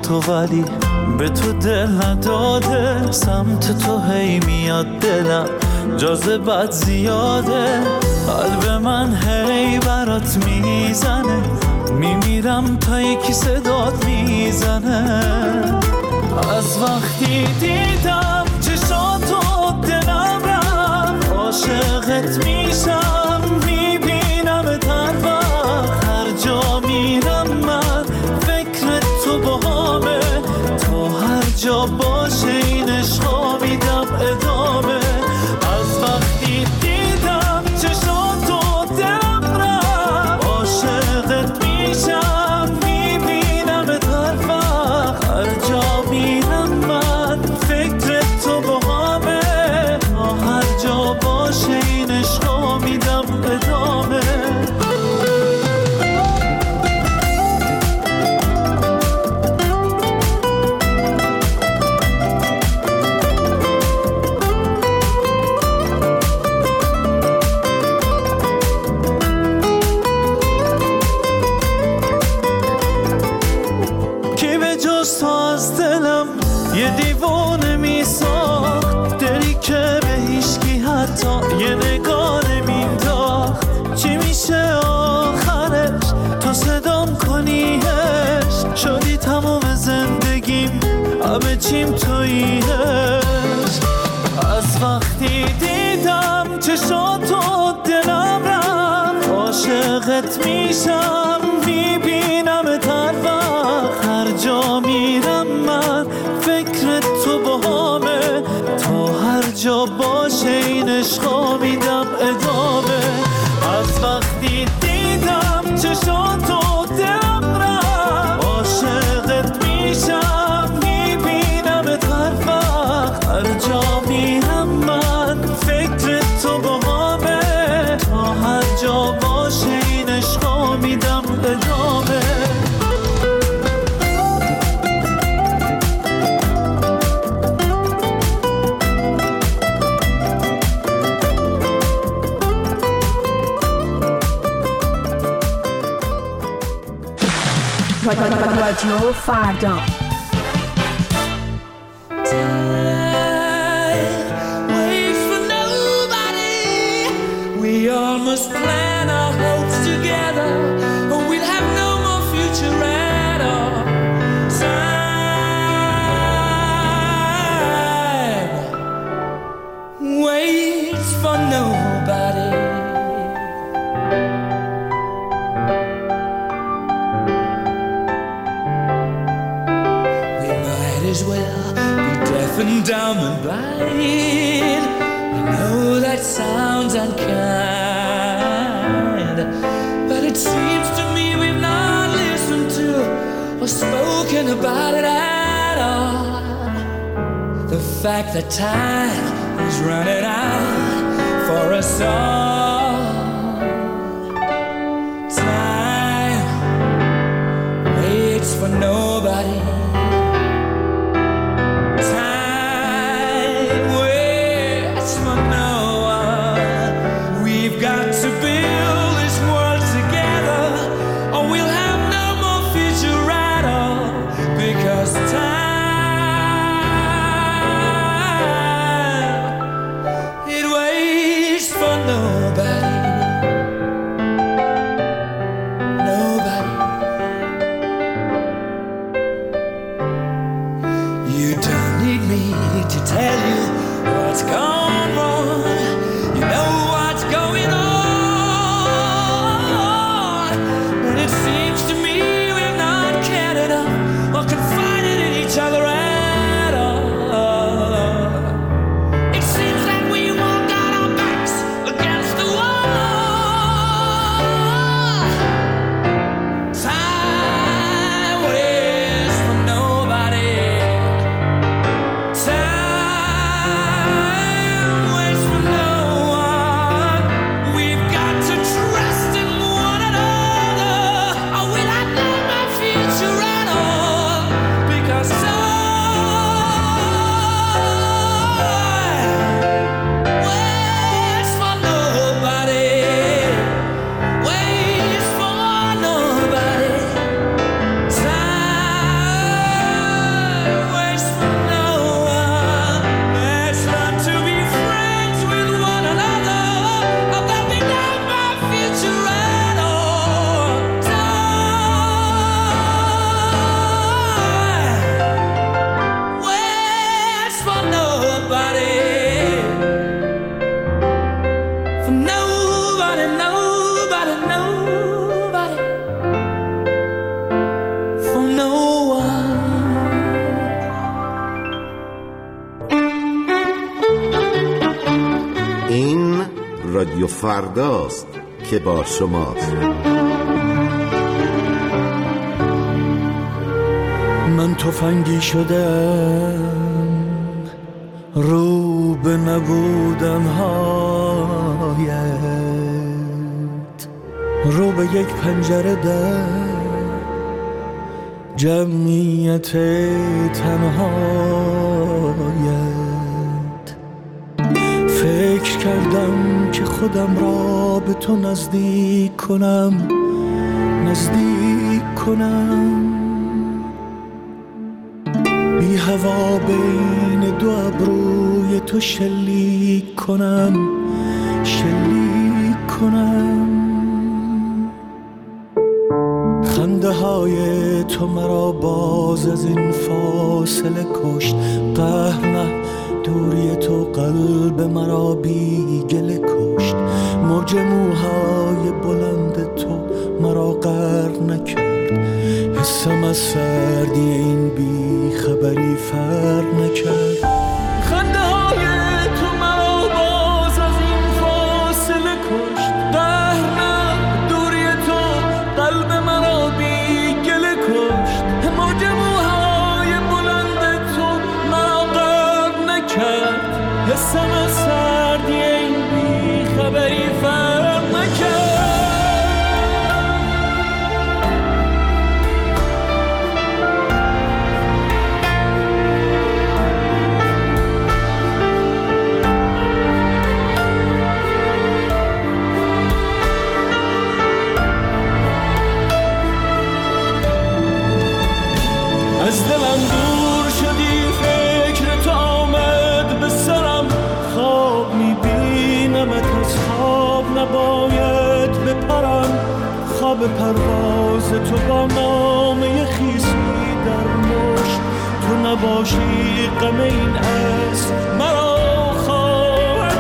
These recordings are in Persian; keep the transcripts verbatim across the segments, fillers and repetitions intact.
تو ولی به تو دل نداده. سمت تو هی میاد دلم جاذبت زیاده. قلب من هی برات میزنه، میمیرم تا یکی صدات میزنه. از وقتی دیدم چشاتو دلم رفت، عاشقت میشم میبینم هر وقت. هر جا میرم من فکر تو باهامه، تو هر جا باشه این عشقا میدم ادامه. از وقتی دیدم چشاتو دلم رفت، عاشقت میشم میبینم هر وقت. هر جا میرم من فکر تو باهامه، تا هر جا باشه این عشقا میدم ادامه. کی به جز تو از دلم یه دیوانه میساخت، دلی که به هیچکی حتی یه نگاه نمینداخت. چی میشه آخرش تو صدام کنیش، شدی تمام زندگیم همه چیم توییش. از وقتی دیدم چشاتو دلم رفت، عاشقت میشم میبینم هر وقت. هر جا میرم من فکر تو باهامه، تا هر جا باشه این عشقا میدم ادامه. از وقتی دیدم چشاتو دلم رفت، عاشقت میشم میبینم هر وقت. هر جا میرم من فکر تو باهامه، تا هر جا باشه این عشقا میدم ادامه. رادیو فردا. We all must plan our hopes together, or we'll have no more future at all. Time waits for nobody. We might as well be deaf and dumb and blind. I know that sounds unkind, but it seems to me we've not listened to or spoken about it at all. The fact that time is running out for us all. Time waits for nobody. No for nobody, nobody, nobody, for no one. این رادیو فرداست که با شماست. من تفنگی شدم رو به نبودن هایت، رو به یک پنجره در جمعیت تنهایت. فکر کردم که خودم را به تو نزدیک کنم، نزدیک کنم، بی هوا بین دو ابروی تو شلیک کنم، شلیک کنم. خنده های تو مرا باز از این فاصله کشت، قهر نه دوری تو قلب مرا بی گله کشت. موج موهای بلند تو مرا غرق نکرد، حسم از سردی این بی خبری فرق نکرد. خنده های تو مرا باز از این فاصله کشت، قهر نه دوری تو قلب مرا بی گله کشت. موج موهای بلند تو مرا غرق نکرد، حسم از سردی این بی خبری فرق نکرد. از دلم دور شدی، فکر تو آمد به سرم، خواب میبینمت از خواب نباید بپرم. خواب پرواز تو با نامه خیسی در مشت، تو نباشی غم این اسب مرا خواهد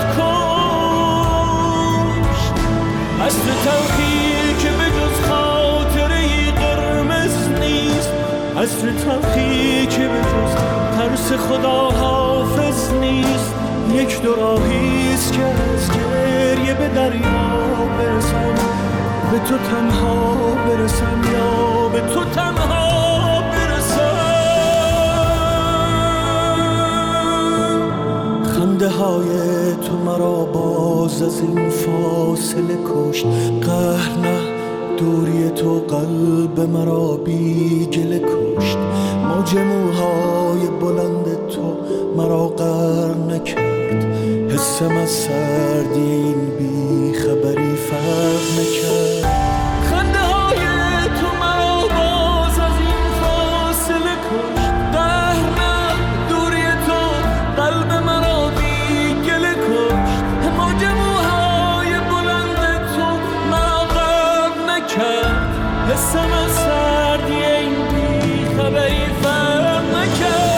کشت. از تو تلخی که به جز خاطره‌ای قرمز نیست، از تو تلخی که به جز ترس خدا حافظ نیست. یک دو راهیست که از گریه به دریا برسم، به تو تنها برسم یا به تو تنها برسم. خنده های تو مرا باز از این فاصله کشت، قهر نه دوری تو قلب مرا بی گله کشت. موج موهای بلند تو مرا غرق نکرد، حسم از سردی این بی خبری فرق نکرد. خنده های تو مرا باز از این فاصله کشت، قهر نه دوری تو قلب مرا بی گله کشت. موج موهای بلند تو مرا غرق نکرد، حسم از سردی این بی خبری فرق نکرد.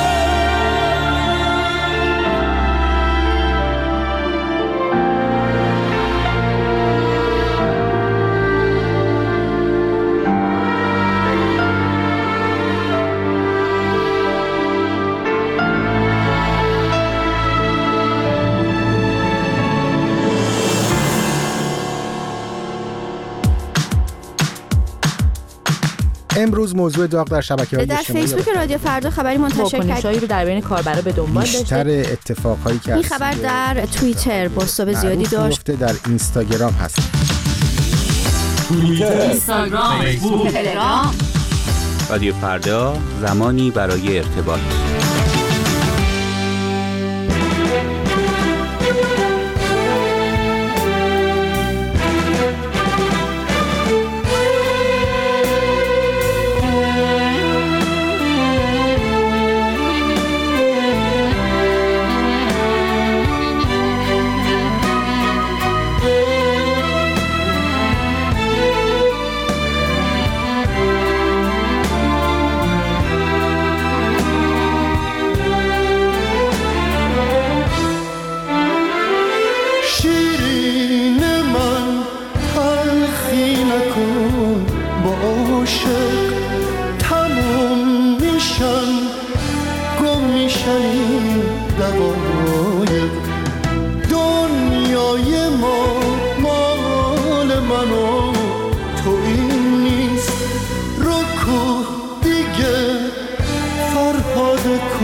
امروز موضوع داغ در شبکه‌های در اجتماعی فیسبوک رادیو فردا خبری منتشر واکنش‌هایی رو در بین کاربرا به دنبال داشته. بیشتر اتفاقایی که این خبر در توییتر بازتاب زیادی داشت، در اینستاگرام هست. توییتر، اینستاگرام، فیسبوک، تلگرام. رادیو فردا، زمانی برای ارتباط.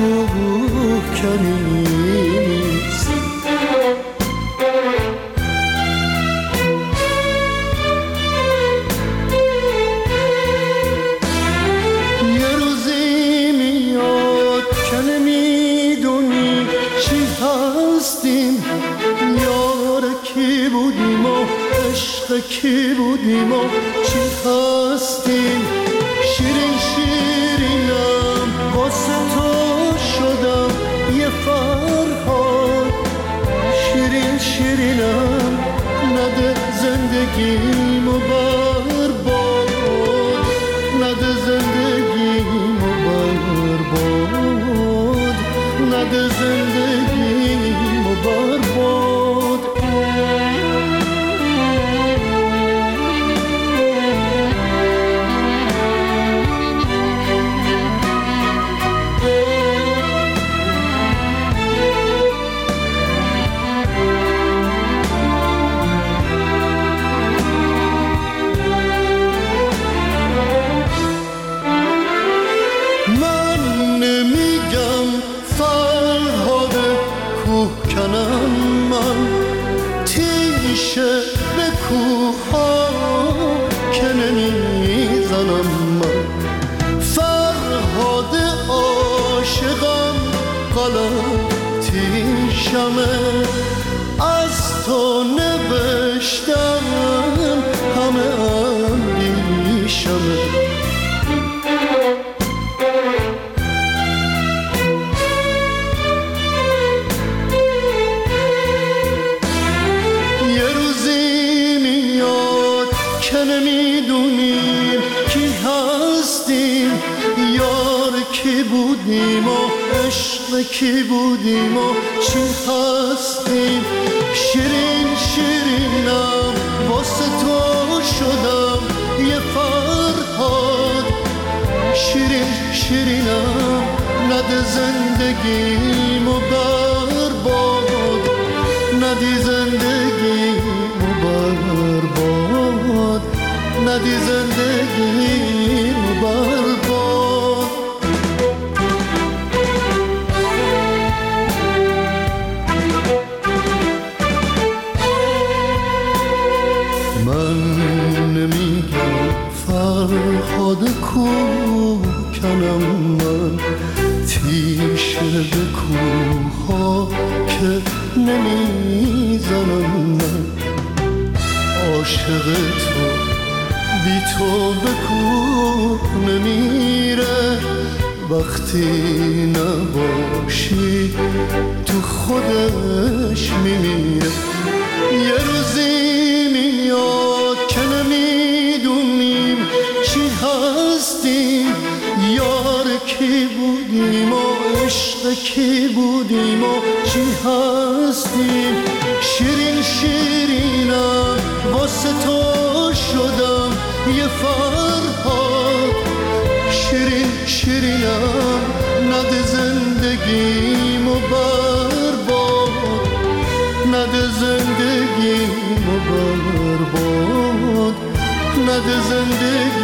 کوه کنیست. یه روزی میاد که نمیدونی چی هستیم، یار کی بودیم و عشق کی بودیم و چی هستیم. شیرین شیرینم واسه تو شدم یه فرهاد، شیرین شیرینم نده زندگیمو برباد، نده زندگیمو برباد، نده زندگیمو برباد. از تو نوشتم همه اندیشمه. یه روزی میاد که نمیدونیم کی هستیم، یار کی بودیم و عشق کی بودیم و چی هستیم. شیرین شیرینم واسه تو شدم یه فرهاد، شیرین شیرینم نده زندگیمو برباد، ندی زندگیمو برباد، ندی زندگیمو برباد. فرهاد کوه کنم من، تیشه به کوه ها که نمیزنم من. عاشق تو بی تو به کوه نمیره، وقتی نباشی تو خودش میمیره. یه روزی میاد که نمیدونیم چی هستیم، یار کی بودیم و عشق کی بودیم و چی هستیم. شیرین شیرینم واسه تو شدم یه فرهاد، شیرین شیرینم نده زندگیمو برباد، نده زندگیمو برباد، نده زندگی